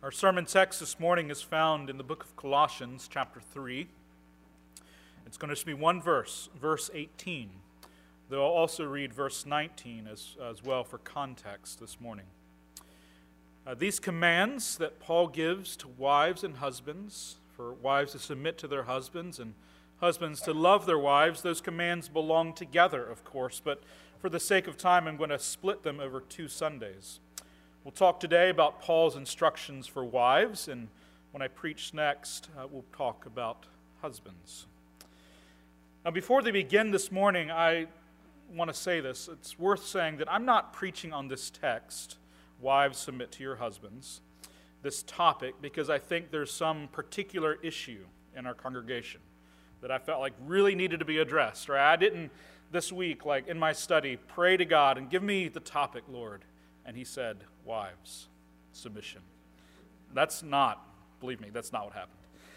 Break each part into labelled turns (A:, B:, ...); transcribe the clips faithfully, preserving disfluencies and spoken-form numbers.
A: Our sermon text this morning is found in the book of Colossians, chapter three. It's going to be one verse, verse eighteen. Though I'll also read verse nineteen as, as well for context this morning. Uh, these commands that Paul gives to wives and husbands, for wives to submit to their husbands and husbands to love their wives, those commands belong together, of course, but for the sake of time, I'm going to split them over two Sundays. We'll talk today about Paul's instructions for wives, and when I preach next, uh, we'll talk about husbands. Now, before they begin this morning, I want to say this. It's worth saying that I'm not preaching on this text, wives submit to your husbands, this topic, because I think there's some particular issue in our congregation that I felt like really needed to be addressed. Or I didn't this week, like in my study, pray to God and give me the topic, Lord. And he said, wives, submission. That's not, believe me, that's not what happened.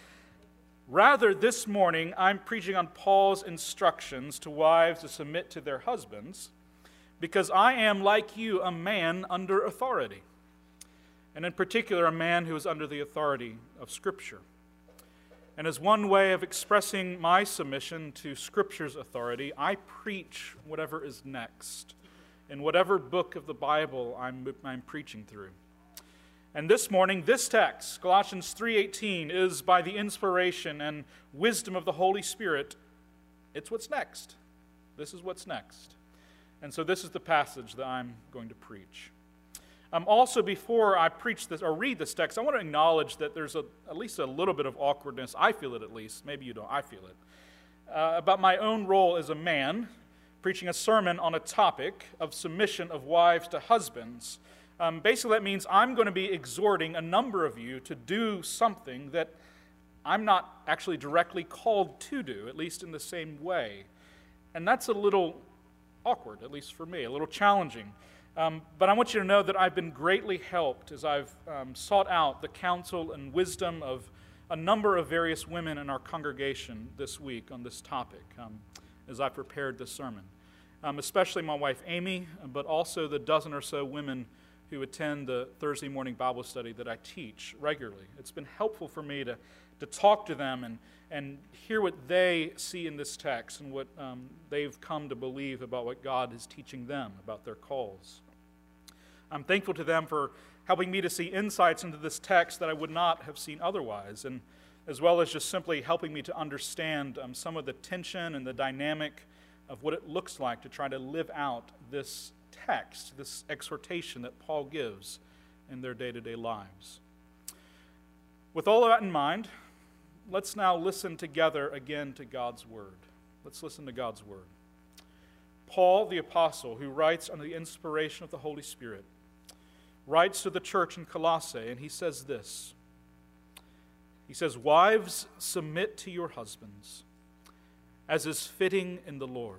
A: Rather, this morning, I'm preaching on Paul's instructions to wives to submit to their husbands because I am, like you, a man under authority. And in particular, a man who is under the authority of Scripture. And as one way of expressing my submission to Scripture's authority, I preach whatever is next in whatever book of the Bible I'm, I'm preaching through. And this morning, this text, Colossians three eighteen, is by the inspiration and wisdom of the Holy Spirit, it's what's next. This is what's next. And so this is the passage that I'm going to preach. Um, also, before I preach this or read this text, I want to acknowledge that there's a, at least a little bit of awkwardness. I feel it at least. Maybe you don't. I feel it. Uh, about my own role as a man preaching a sermon on a topic of submission of wives to husbands. Um, basically, that means I'm going to be exhorting a number of you to do something that I'm not actually directly called to do, at least in the same way. And that's a little awkward, at least for me, a little challenging. Um, but I want you to know that I've been greatly helped as I've um, sought out the counsel and wisdom of a number of various women in our congregation this week on this topic um, as I prepared this sermon. Um, especially my wife Amy, but also the dozen or so women who attend the Thursday morning Bible study that I teach regularly. It's been helpful for me to, to talk to them and, and hear what they see in this text and what um, they've come to believe about what God is teaching them about their calls. I'm thankful to them for helping me to see insights into this text that I would not have seen otherwise, and as well as just simply helping me to understand um, some of the tension and the dynamic of what it looks like to try to live out this text, this exhortation that Paul gives in their day-to-day lives. With all of that in mind, let's now listen together again to God's Word. Let's listen to God's Word. Paul, the apostle, who writes under the inspiration of the Holy Spirit, writes to the church in Colossae, and he says this. He says, wives, submit to your husbands, as is fitting in the Lord.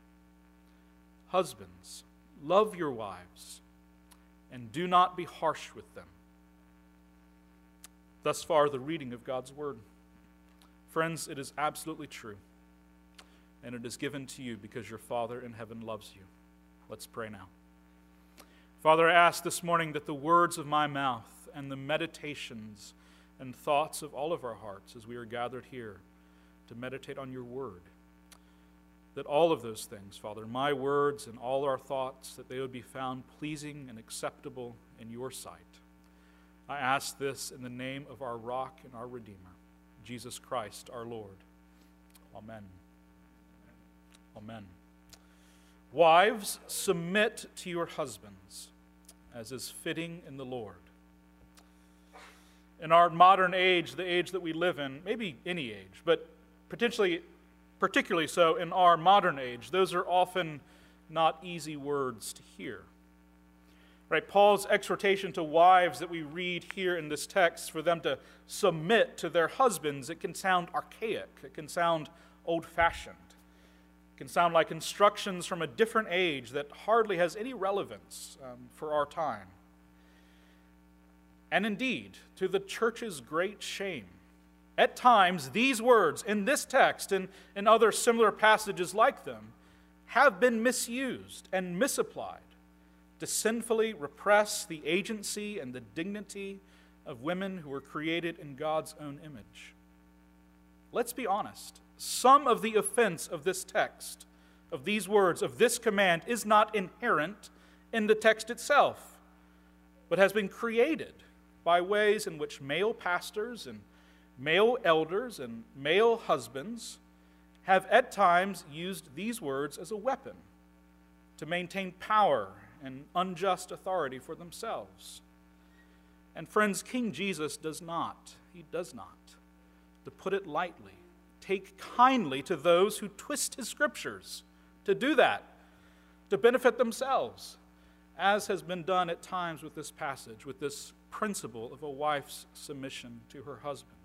A: Husbands, love your wives, and do not be harsh with them. Thus far, the reading of God's Word. Friends, it is absolutely true, and it is given to you because your Father in heaven loves you. Let's pray now. Father, I ask this morning that the words of my mouth and the meditations and thoughts of all of our hearts as we are gathered here to meditate on your Word, that all of those things, Father, my words and all our thoughts, that they would be found pleasing and acceptable in your sight. I ask this in the name of our rock and our Redeemer, Jesus Christ, our Lord. Amen. Amen. Wives, submit to your husbands, as is fitting in the Lord. In our modern age, the age that we live in, maybe any age, but potentially particularly so in our modern age, those are often not easy words to hear. Right? Paul's exhortation to wives that we read here in this text for them to submit to their husbands, it can sound archaic. It can sound old-fashioned. It can sound like instructions from a different age that hardly has any relevance um, for our time. And indeed, to the church's great shame, at times, these words in this text and in other similar passages like them have been misused and misapplied to sinfully repress the agency and the dignity of women who were created in God's own image. Let's be honest. Some of the offense of this text, of these words, of this command, is not inherent in the text itself, but has been created by ways in which male pastors and male elders and male husbands have at times used these words as a weapon to maintain power and unjust authority for themselves. And friends, King Jesus does not, he does not, to put it lightly, take kindly to those who twist his scriptures to do that, to benefit themselves, as has been done at times with this passage, with this principle of a wife's submission to her husband.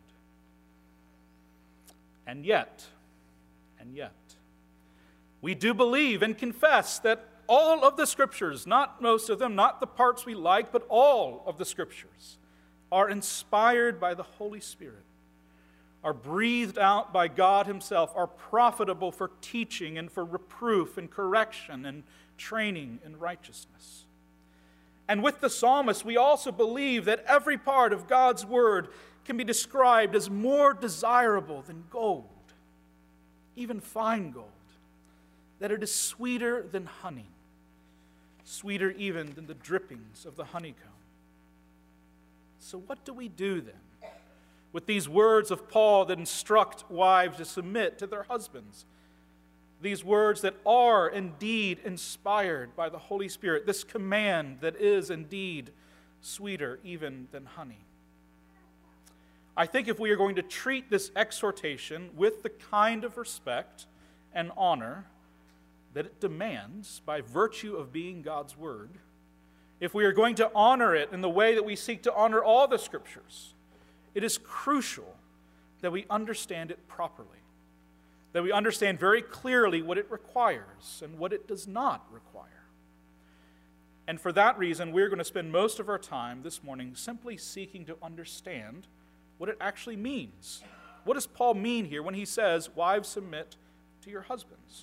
A: And yet, and yet, we do believe and confess that all of the scriptures, not most of them, not the parts we like, but all of the scriptures are inspired by the Holy Spirit, are breathed out by God himself, are profitable for teaching and for reproof and correction and training in righteousness. And with the psalmist, we also believe that every part of God's word can be described as more desirable than gold, even fine gold, that it is sweeter than honey, sweeter even than the drippings of the honeycomb. So what do we do then with these words of Paul that instruct wives to submit to their husbands? These words that are indeed inspired by the Holy Spirit, this command that is indeed sweeter even than honey. I think if we are going to treat this exhortation with the kind of respect and honor that it demands by virtue of being God's word, if we are going to honor it in the way that we seek to honor all the scriptures, it is crucial that we understand it properly, that we understand very clearly what it requires and what it does not require. And for that reason, we're going to spend most of our time this morning simply seeking to understand what it actually means. What does Paul mean here when he says, "Wives, submit to your husbands"?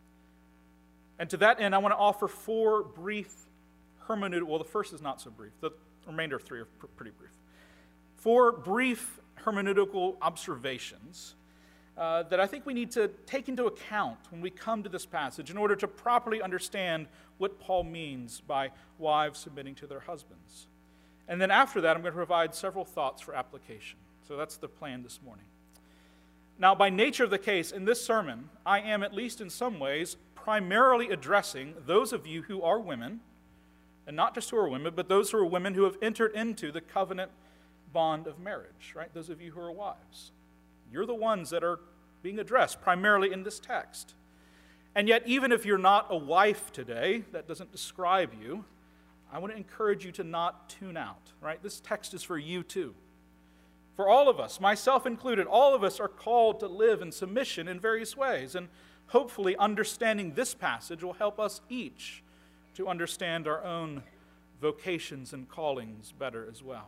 A: And to that end, I want to offer four brief hermeneutical, well, the first is not so brief. The remainder of three are pr- pretty brief. Four brief hermeneutical observations uh, that I think we need to take into account when we come to this passage in order to properly understand what Paul means by wives submitting to their husbands. And then after that, I'm going to provide several thoughts for application. So that's the plan this morning. Now, by nature of the case, in this sermon, I am, at least in some ways, primarily addressing those of you who are women, and not just who are women, but those who are women who have entered into the covenant bond of marriage, right? Those of you who are wives. You're the ones that are being addressed primarily in this text. And yet, even if you're not a wife today, that doesn't describe you, I want to encourage you to not tune out, right? This text is for you too. For all of us, myself included, all of us are called to live in submission in various ways. And hopefully understanding this passage will help us each to understand our own vocations and callings better as well.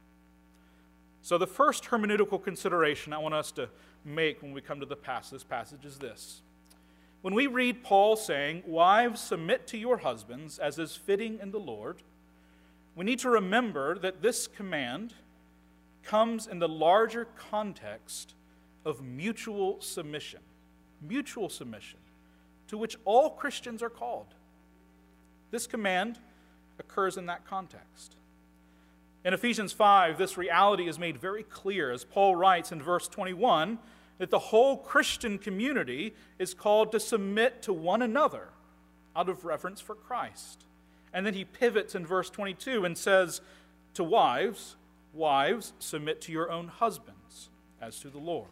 A: So the first hermeneutical consideration I want us to make when we come to the passage, this passage is this. When we read Paul saying, "Wives, submit to your husbands as is fitting in the Lord," we need to remember that this command comes in the larger context of mutual submission. Mutual submission, to which all Christians are called. This command occurs in that context. In Ephesians five, this reality is made very clear as Paul writes in verse twenty-one that the whole Christian community is called to submit to one another out of reverence for Christ. And then he pivots in verse twenty-two and says to wives, "Wives, submit to your own husbands as to the Lord."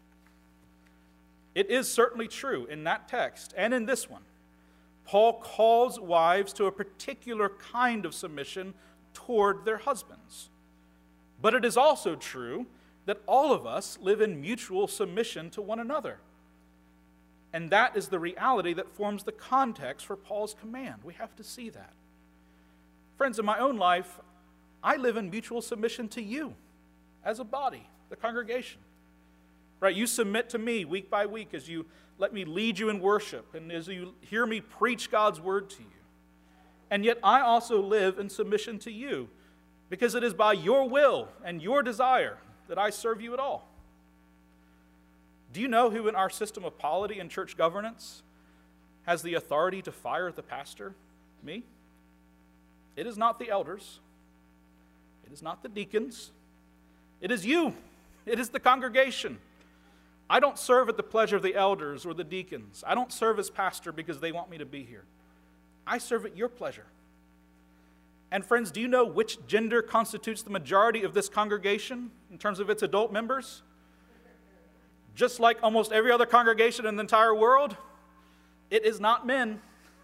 A: It is certainly true in that text and in this one. Paul calls wives to a particular kind of submission toward their husbands. But it is also true that all of us live in mutual submission to one another. And that is the reality that forms the context for Paul's command. We have to see that. Friends, in my own life, I live in mutual submission to you as a body, the congregation. Right? You submit to me week by week as you let me lead you in worship and as you hear me preach God's word to you. And yet I also live in submission to you because it is by your will and your desire that I serve you at all. Do you know who in our system of polity and church governance has the authority to fire the pastor? Me. It is not the elders. It is not the deacons. It is you. It is the congregation. I don't serve at the pleasure of the elders or the deacons. I don't serve as pastor because they want me to be here. I serve at your pleasure. And friends, do you know which gender constitutes the majority of this congregation in terms of its adult members? Just like almost every other congregation in the entire world, it is not men.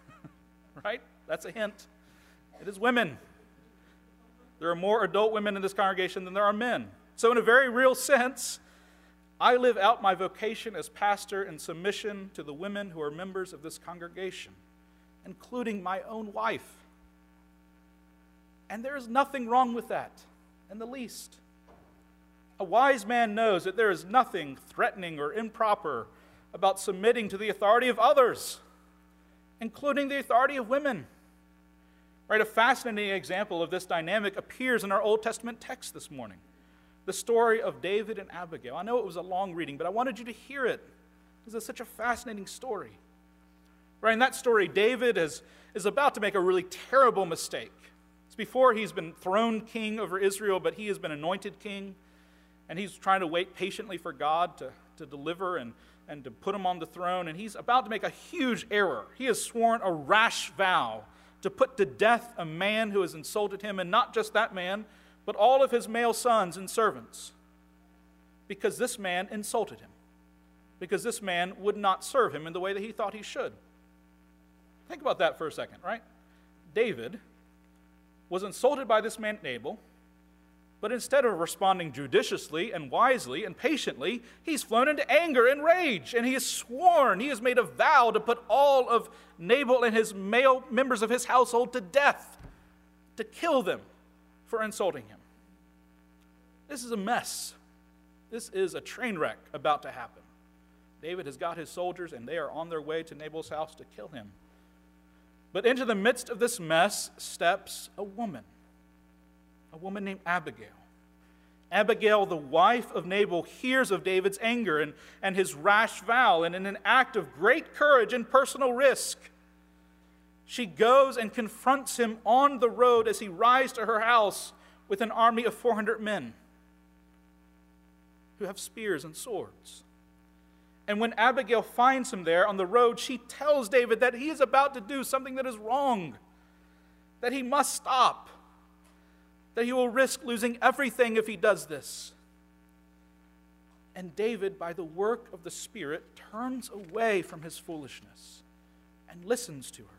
A: Right? That's a hint. It is women. There are more adult women in this congregation than there are men. So in a very real sense, I live out my vocation as pastor in submission to the women who are members of this congregation, including my own wife. And there is nothing wrong with that, in the least. A wise man knows that there is nothing threatening or improper about submitting to the authority of others, including the authority of women. Right, a fascinating example of this dynamic appears in our Old Testament text this morning. The story of David and Abigail. I know it was a long reading, but I wanted you to hear it because it's such a fascinating story. Right, in that story, David is, is about to make a really terrible mistake. It's before he's been throned king over Israel, but he has been anointed king, and he's trying to wait patiently for God to, to deliver and, and to put him on the throne, and he's about to make a huge error. He has sworn a rash vow to put to death a man who has insulted him, and not just that man, but all of his male sons and servants, because this man insulted him, because this man would not serve him in the way that he thought he should. Think about that for a second, right? David was insulted by this man Nabal, but instead of responding judiciously and wisely and patiently, he's flown into anger and rage, and he has sworn, he has made a vow to put all of Nabal and his male members of his household to death, to kill them for insulting him. This is a mess. This is a train wreck about to happen. David has got his soldiers, and they are on their way to Nabal's house to kill him. But into the midst of this mess steps a woman, a woman named Abigail. Abigail, the wife of Nabal, hears of David's anger and, and his rash vow, and in an act of great courage and personal risk, she goes and confronts him on the road as he rides to her house with an army of four hundred men who have spears and swords. And when Abigail finds him there on the road, she tells David that he is about to do something that is wrong, that he must stop, that he will risk losing everything if he does this. And David, by the work of the Spirit, turns away from his foolishness and listens to her.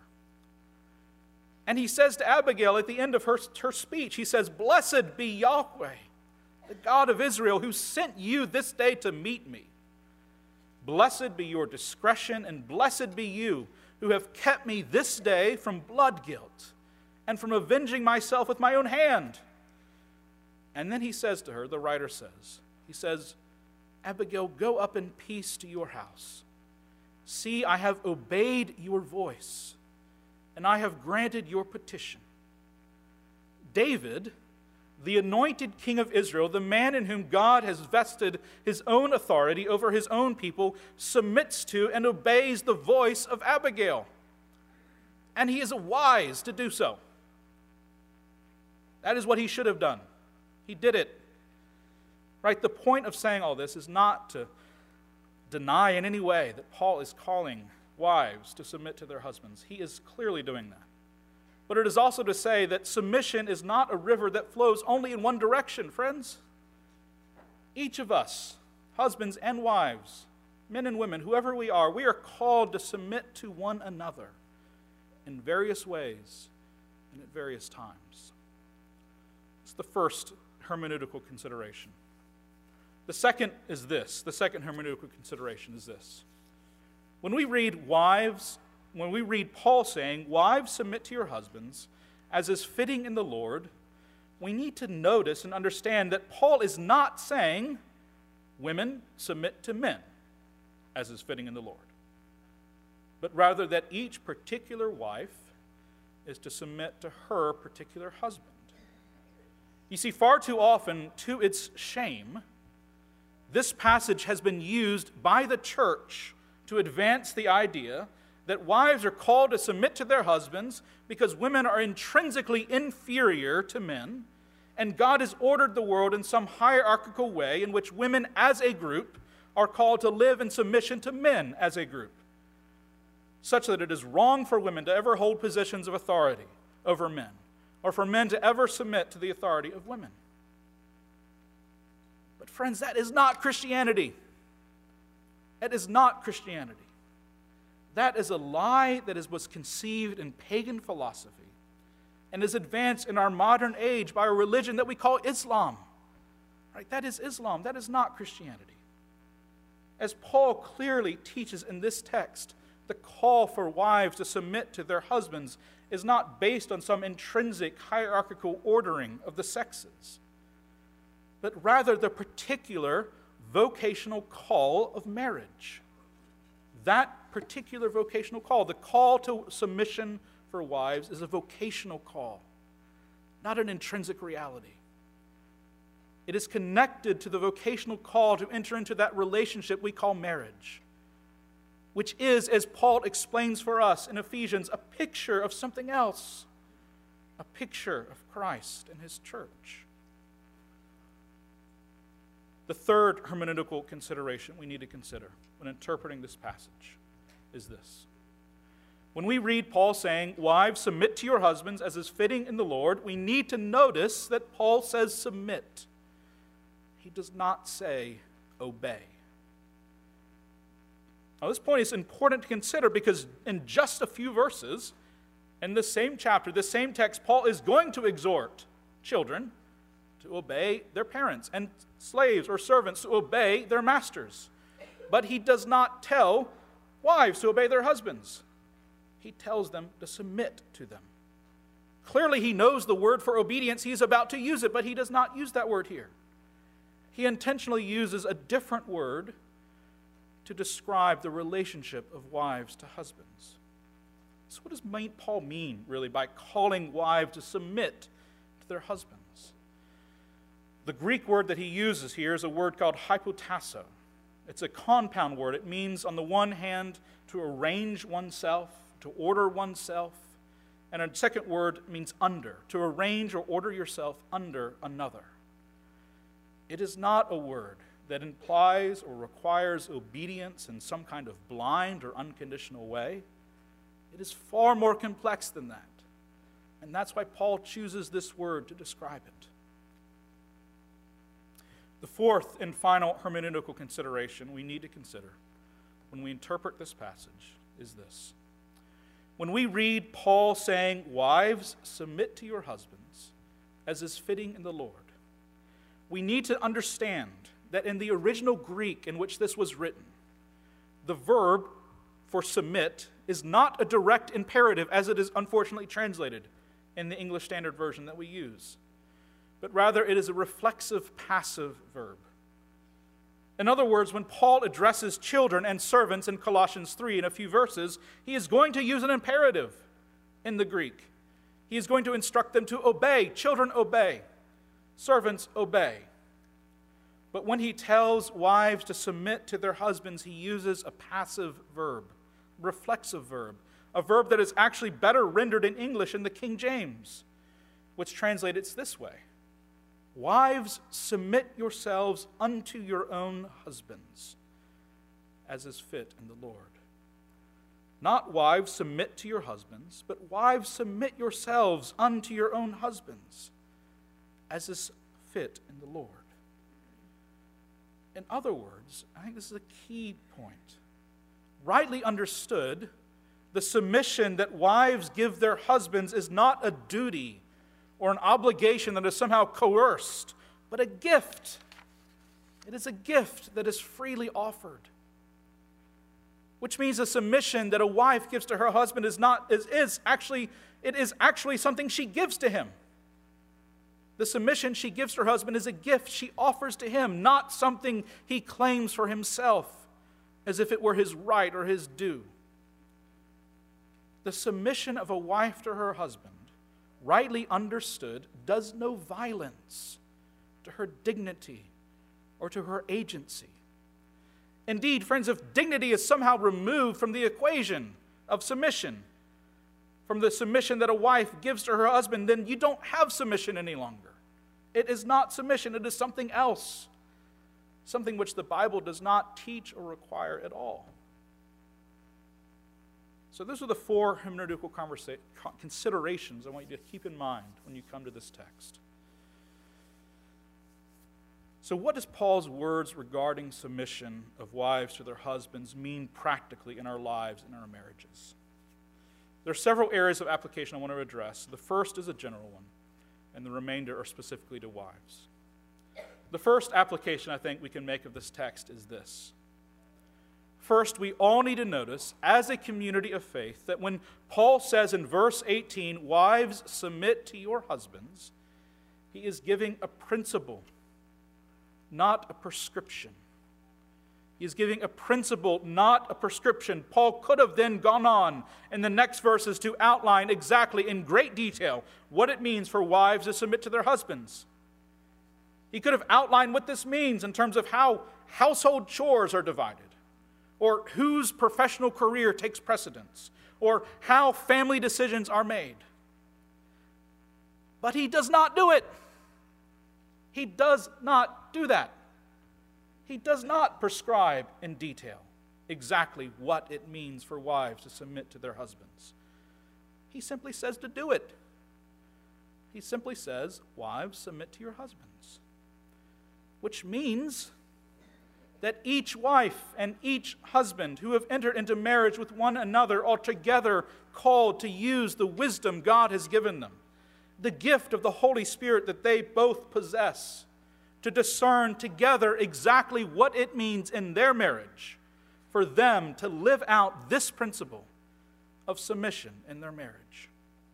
A: And he says to Abigail at the end of her, her speech, he says, "Blessed be Yahweh, the God of Israel, who sent you this day to meet me. Blessed be your discretion, and blessed be you who have kept me this day from blood guilt and from avenging myself with my own hand." And then he says to her, the writer says, he says, "Abigail, go up in peace to your house. See, I have obeyed your voice, and I have granted your petition." David, the anointed king of Israel, the man in whom God has vested his own authority over his own people, submits to and obeys the voice of Abigail. And he is wise to do so. That is what he should have done. He did it. Right? The point of saying all this is not to deny in any way that Paul is calling wives to submit to their husbands. He is clearly doing that. But it is also to say that submission is not a river that flows only in one direction, friends. Each of us, husbands and wives, men and women, whoever we are, we are called to submit to one another in various ways and at various times. It's the first hermeneutical consideration. The second is this. The second hermeneutical consideration is this. When we read wives, when we read Paul saying, "Wives, submit to your husbands, as is fitting in the Lord," we need to notice and understand that Paul is not saying, "Women, submit to men, as is fitting in the Lord," but rather that each particular wife is to submit to her particular husband. You see, far too often, to its shame, this passage has been used by the church to advance the idea that wives are called to submit to their husbands because women are intrinsically inferior to men, and God has ordered the world in some hierarchical way in which women as a group are called to live in submission to men as a group, such that it is wrong for women to ever hold positions of authority over men, or for men to ever submit to the authority of women. But friends, that is not Christianity. That is not Christianity. That is a lie that is, was conceived in pagan philosophy and is advanced in our modern age by a religion that we call Islam. Right? That is Islam. That is not Christianity. As Paul clearly teaches in this text, the call for wives to submit to their husbands is not based on some intrinsic hierarchical ordering of the sexes, but rather the particular vocational call of marriage. That particular vocational call, the call to submission for wives, is a vocational call, not an intrinsic reality. It is connected to the vocational call to enter into that relationship we call marriage, which is, as Paul explains for us in Ephesians, a picture of something else, a picture of Christ and his church. The third hermeneutical consideration we need to consider when interpreting this passage is this. When we read Paul saying, "Wives, submit to your husbands as is fitting in the Lord," we need to notice that Paul says submit. He does not say obey. Now, this point is important to consider because in just a few verses, in this same chapter, this same text, Paul is going to exhort children to obey their parents and slaves or servants to obey their masters. But he does not tell wives to obey their husbands. He tells them to submit to them. Clearly, he knows the word for obedience. He's about to use it, but he does not use that word here. He intentionally uses a different word to describe the relationship of wives to husbands. So what does Paul mean, really, by calling wives to submit to their husbands? The Greek word that he uses here is a word called hypotasso. It's a compound word. It means, on the one hand, to arrange oneself, to order oneself, and a second word means under, to arrange or order yourself under another. It is not a word that implies or requires obedience in some kind of blind or unconditional way. It is far more complex than that. And that's why Paul chooses this word to describe it. The fourth and final hermeneutical consideration we need to consider when we interpret this passage is this. When we read Paul saying, "Wives, submit to your husbands, as is fitting in the Lord," we need to understand that in the original Greek in which this was written, the verb for submit is not a direct imperative as it is unfortunately translated in the English Standard Version that we use, but rather it is a reflexive passive verb. In other words, when Paul addresses children and servants in Colossians three in a few verses, he is going to use an imperative in the Greek. He is going to instruct them to obey. Children, obey. Servants, obey. But when he tells wives to submit to their husbands, he uses a passive verb, reflexive verb, a verb that is actually better rendered in English in the King James, which translates this way: "Wives, submit yourselves unto your own husbands, as is fit in the Lord." Not wives, submit to your husbands, but wives, submit yourselves unto your own husbands, as is fit in the Lord. In other words, I think this is a key point. Rightly understood, the submission that wives give their husbands is not a duty or an obligation that is somehow coerced, but a gift. It is a gift that is freely offered. Which means a submission that a wife gives to her husband is not is, is actually it is actually something she gives to him. The submission she gives to her husband is a gift she offers to him, not something he claims for himself as if it were his right or his due. The submission of a wife to her husband rightly understood, does no violence to her dignity or to her agency. Indeed, friends, if dignity is somehow removed from the equation of submission, from the submission that a wife gives to her husband, then you don't have submission any longer. It is not submission, it is something else, something which the Bible does not teach or require at all. So those are the four hermeneutical conversa- considerations I want you to keep in mind when you come to this text. So what does Paul's words regarding submission of wives to their husbands mean practically in our lives and in our marriages? There are several areas of application I want to address. The first is a general one, and the remainder are specifically to wives. The first application I think we can make of this text is this. First, we all need to notice, as a community of faith, that when Paul says in verse eighteen, "Wives, submit to your husbands," he is giving a principle, not a prescription. He is giving a principle, not a prescription. Paul could have then gone on in the next verses to outline exactly in great detail what it means for wives to submit to their husbands. He could have outlined what this means in terms of how household chores are divided, or whose professional career takes precedence, or how family decisions are made. But he does not do it. He does not do that. He does not prescribe in detail exactly what it means for wives to submit to their husbands. He simply says to do it. He simply says, "Wives, submit to your husbands," which means that each wife and each husband who have entered into marriage with one another are together called to use the wisdom God has given them, the gift of the Holy Spirit that they both possess, to discern together exactly what it means in their marriage for them to live out this principle of submission in their marriage.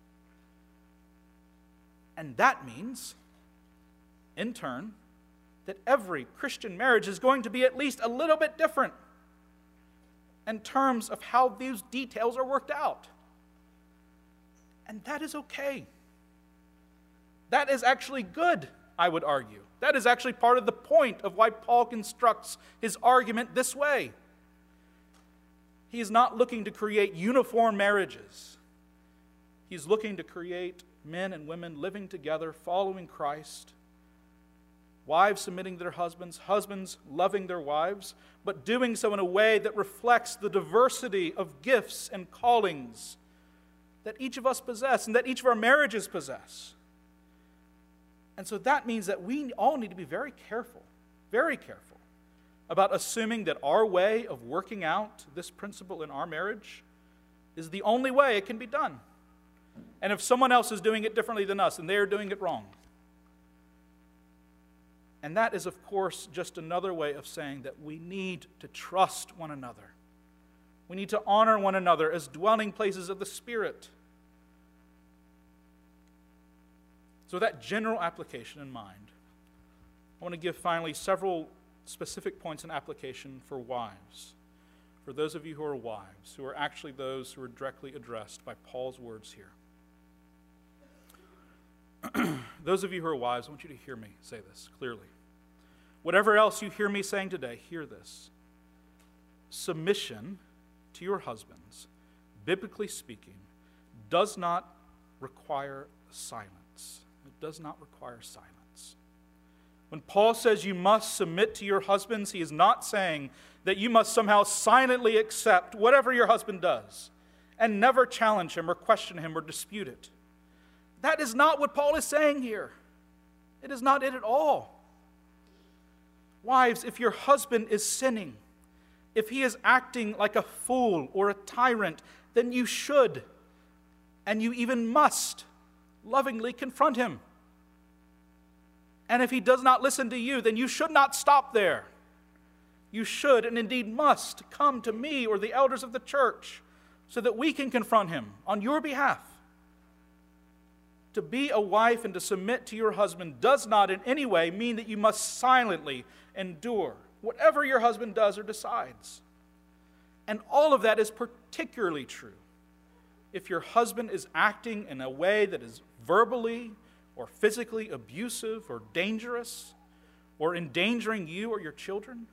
A: And that means, in turn, that every Christian marriage is going to be at least a little bit different in terms of how these details are worked out. And that is okay. That is actually good, I would argue. That is actually part of the point of why Paul constructs his argument this way. He is not looking to create uniform marriages. He's looking to create men and women living together, following Christ, wives submitting to their husbands, husbands loving their wives, but doing so in a way that reflects the diversity of gifts and callings that each of us possess and that each of our marriages possess. And so that means that we all need to be very careful, very careful about assuming that our way of working out this principle in our marriage is the only way it can be done. And if someone else is doing it differently than us, then they are doing it wrong. And that is, of course, just another way of saying that we need to trust one another. We need to honor one another as dwelling places of the Spirit. So with that general application in mind, I want to give finally several specific points in application for wives. For those of you who are wives, who are actually those who are directly addressed by Paul's words here. Those of you who are wives, I want you to hear me say this clearly. Whatever else you hear me saying today, hear this. Submission to your husbands, biblically speaking, does not require silence. It does not require silence. When Paul says you must submit to your husbands, he is not saying that you must somehow silently accept whatever your husband does and never challenge him or question him or dispute it. That is not what Paul is saying here. It is not it at all. Wives, if your husband is sinning, if he is acting like a fool or a tyrant, then you should, and you even must, lovingly confront him. And if he does not listen to you, then you should not stop there. You should, and indeed must, come to me or the elders of the church so that we can confront him on your behalf. To be a wife and to submit to your husband does not in any way mean that you must silently endure whatever your husband does or decides. And all of that is particularly true if your husband is acting in a way that is verbally or physically abusive or dangerous or endangering you or your children?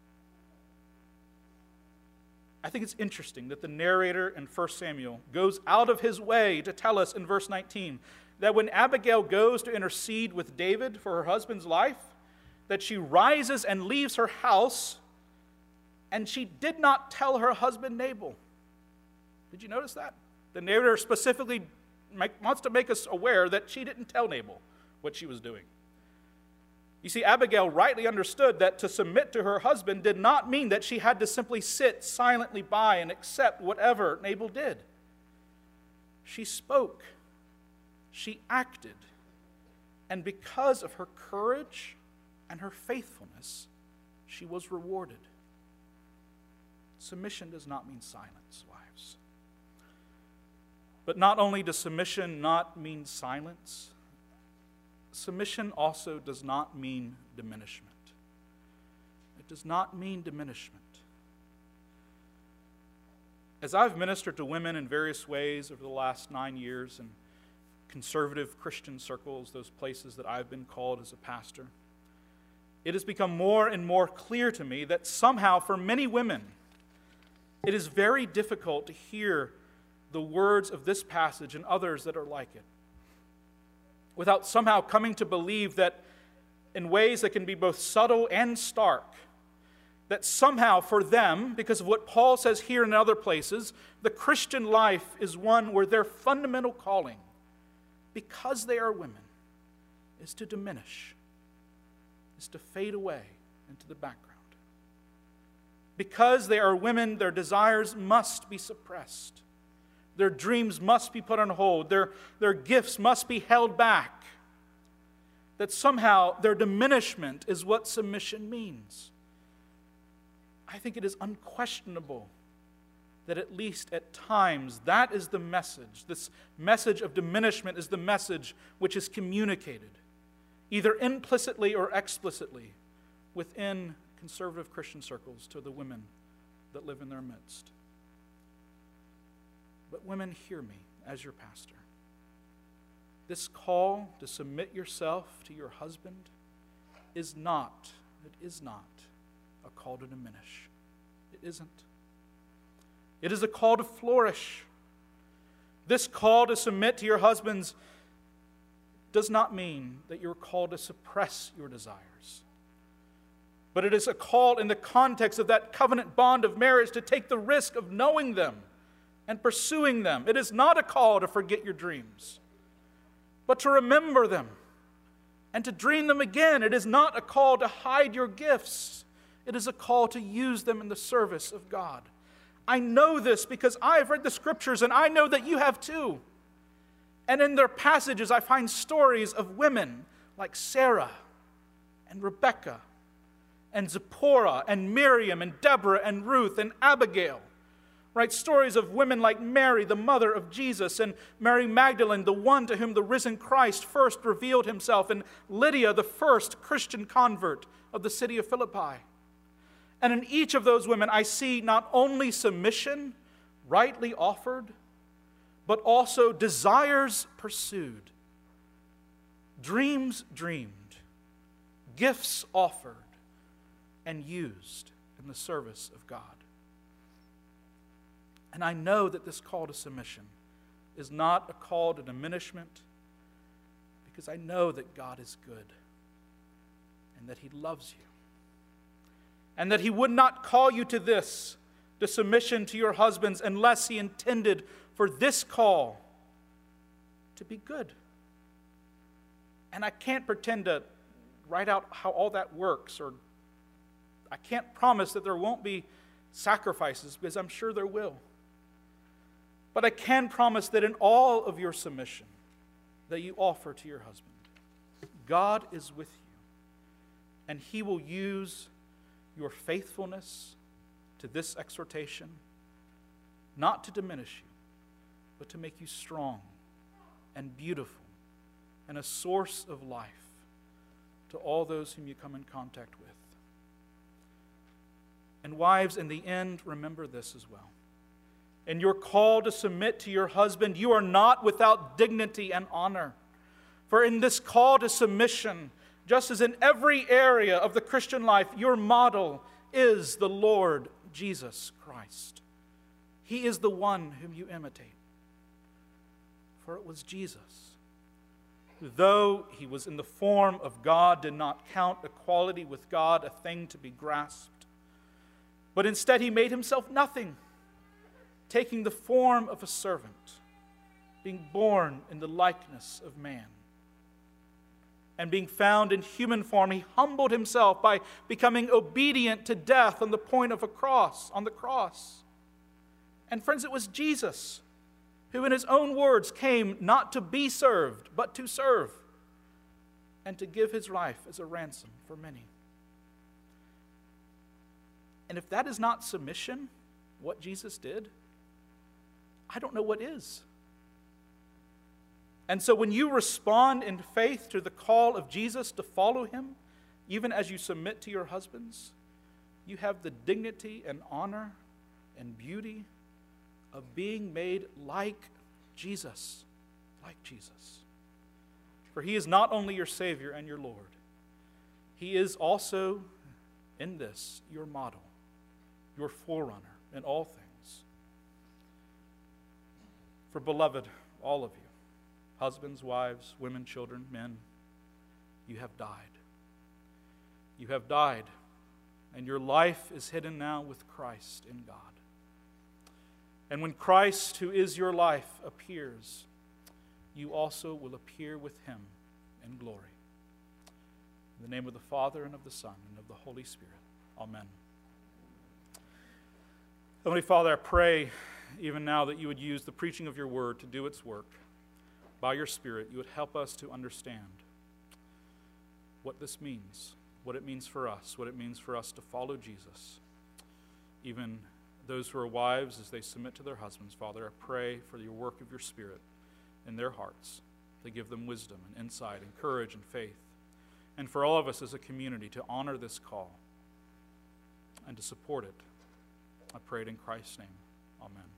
A: I think it's interesting that the narrator in First Samuel goes out of his way to tell us in verse nineteen that when Abigail goes to intercede with David for her husband's life, that she rises and leaves her house, and she did not tell her husband Nabal. Did you notice that? The narrator specifically make, wants to make us aware that she didn't tell Nabal what she was doing. You see, Abigail rightly understood that to submit to her husband did not mean that she had to simply sit silently by and accept whatever Nabal did. She spoke. She acted. And because of her courage and her faithfulness, she was rewarded. Submission does not mean silence, wives. But not only does submission not mean silence, submission also does not mean diminishment. It does not mean diminishment. As I've ministered to women in various ways over the last nine years in conservative Christian circles, those places that I've been called as a pastor, it has become more and more clear to me that somehow for many women, it is very difficult to hear the words of this passage and others that are like it, without somehow coming to believe that in ways that can be both subtle and stark, that somehow for them, because of what Paul says here and in other places, the Christian life is one where their fundamental calling, because they are women, is to diminish, is to fade away into the background. Because they are women, their desires must be suppressed. Their dreams must be put on hold. Their, their gifts must be held back. That somehow their diminishment is what submission means. I think it is unquestionable that at least at times that is the message. This message of diminishment is the message which is communicated, either implicitly or explicitly, within conservative Christian circles to the women that live in their midst. But women, hear me as your pastor. This call to submit yourself to your husband is not, it is not a call to diminish. It isn't. It is a call to flourish. This call to submit to your husbands does not mean that you're called to suppress your desires. But it is a call in the context of that covenant bond of marriage to take the risk of knowing them and pursuing them. It is not a call to forget your dreams, but to remember them and to dream them again. It is not a call to hide your gifts. It is a call to use them in the service of God. I know this because I have read the scriptures and I know that you have too. And in their passages I find stories of women like Sarah and Rebecca and Zipporah and Miriam and Deborah and Ruth and Abigail. Right? Stories of women like Mary, the mother of Jesus, and Mary Magdalene, the one to whom the risen Christ first revealed himself, and Lydia, the first Christian convert of the city of Philippi. And in each of those women, I see not only submission rightly offered, but also desires pursued, dreams dreamed, gifts offered, and used in the service of God. And I know that this call to submission is not a call to diminishment, because I know that God is good and that He loves you. And that He would not call you to this, to submission to your husbands, unless He intended for this call to be good. And I can't pretend to write out how all that works, or I can't promise that there won't be sacrifices, because I'm sure there will. But I can promise that in all of your submission that you offer to your husband, God is with you, and He will use your faithfulness to this exhortation, not to diminish you, but to make you strong and beautiful and a source of life to all those whom you come in contact with. And wives, in the end, remember this as well. In your call to submit to your husband, you are not without dignity and honor. For in this call to submission, just as in every area of the Christian life, your model is the Lord Jesus Christ. He is the one whom you imitate. For it was Jesus who, though he was in the form of God, did not count equality with God a thing to be grasped, but instead he made himself nothing, taking the form of a servant, being born in the likeness of man. And being found in human form, he humbled himself by becoming obedient to death on the point of a cross, on the cross. And friends, it was Jesus who in his own words came not to be served, but to serve, and to give his life as a ransom for many. And if that is not submission, what Jesus did, I don't know what is. And so when you respond in faith to the call of Jesus to follow him, even as you submit to your husbands, you have the dignity and honor and beauty of being made like Jesus, like Jesus. For he is not only your Savior and your Lord, he is also, in this, your model, your forerunner in all things. For beloved, all of you, husbands, wives, women, children, men, you have died. You have died, and your life is hidden now with Christ in God. And when Christ, who is your life, appears, you also will appear with him in glory. In the name of the Father, and of the Son, and of the Holy Spirit. Amen. Heavenly Father, I pray even now that you would use the preaching of your word to do its work. By your Spirit, you would help us to understand what this means, what it means for us, what it means for us to follow Jesus. Even those who are wives, as they submit to their husbands, Father, I pray for your work of your Spirit in their hearts to give them wisdom and insight and courage and faith. And for all of us as a community to honor this call and to support it. I pray it in Christ's name. Amen.